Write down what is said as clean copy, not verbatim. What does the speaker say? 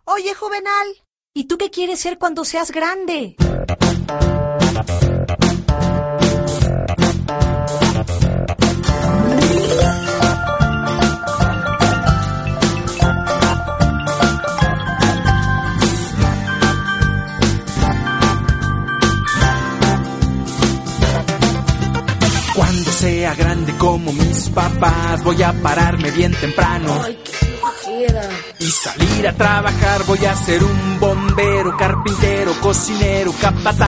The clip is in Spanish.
Oye, Juvenal, ¿y tú qué quieres ser cuando seas grande? Cuando sea grande como mis papás, voy a pararme bien temprano. Ay, qué flojera. Y salir a trabajar, voy a ser un bombero, carpintero, cocinero, capataz.